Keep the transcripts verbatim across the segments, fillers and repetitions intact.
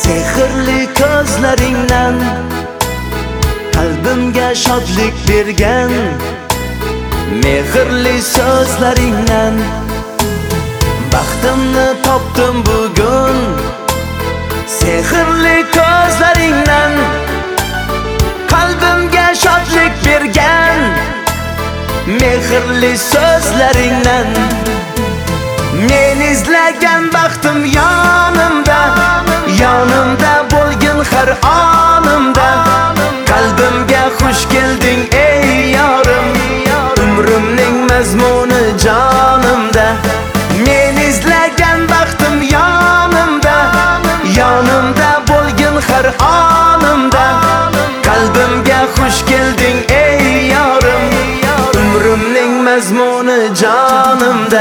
Sehrli ko'zlaringdan qalbimga shodlik bergan, mehrli so'zlaringdan baxtimni topdim bugun. Sehrli ko'zlaringdan qalbimga shodlik bergan, mehrli so'zlaringdan men izlagan baxtim yonimda, yonimda bo'lgin har onimda. Qalbimga xush kelding ey yorim, umrimning mazmuni jonimda. Men izlagan baxtim yonimda, yonimda bo'lgin har onimda. Qalbimga xush kelding ey yorim, umrimning mazmuni jonimda.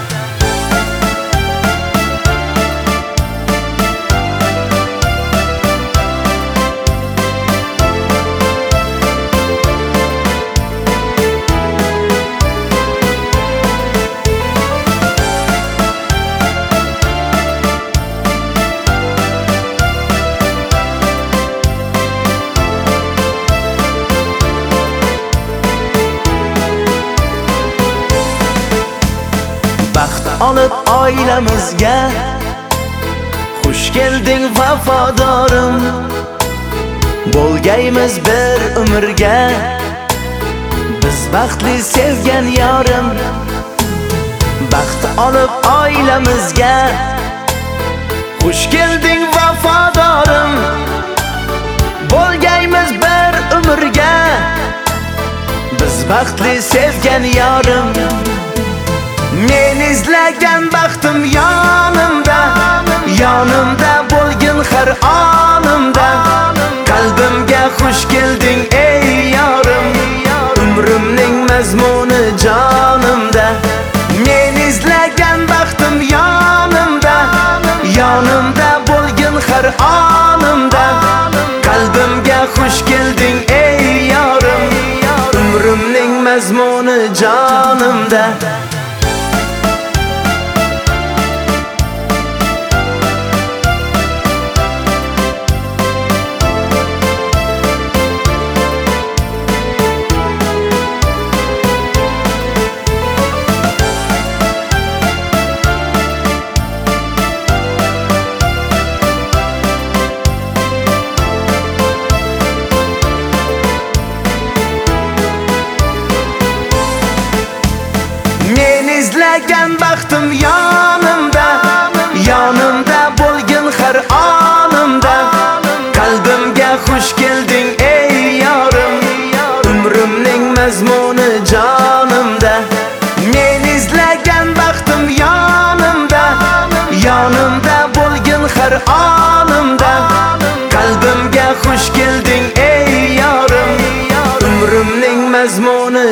Baxt olib oilamizga xush kelding vafodorim. Bo'lgaymiz bir umrga biz baxtli sevgan yorim. Baxt olib oilamizga xush kelding vafodorim. Bo'lgaymiz bir umrga biz baxtli sevgan yorim. Men izlagan baxtim yonimda, yonimda bo'lgin har onimda. Qalbimga xush kelding ey yorim, umrimning mazmuni jonimda. Men izlagan baxtim yonimda, yonimda bo'lgin har onimda. Qalbimga xush kelding ey yorim, umrimning mazmuni jonimda. Men izlagan baxtim yonimda, yonimda bo'lgin har onimda. Qalbimga xush kelding ey yorim, umrimning mazmuni jonimda. Men izlagan baxtim yonimda, yonimda bo'lgin har onimda. Qalbimga xush kelding ey yorim, umrimning mazmuni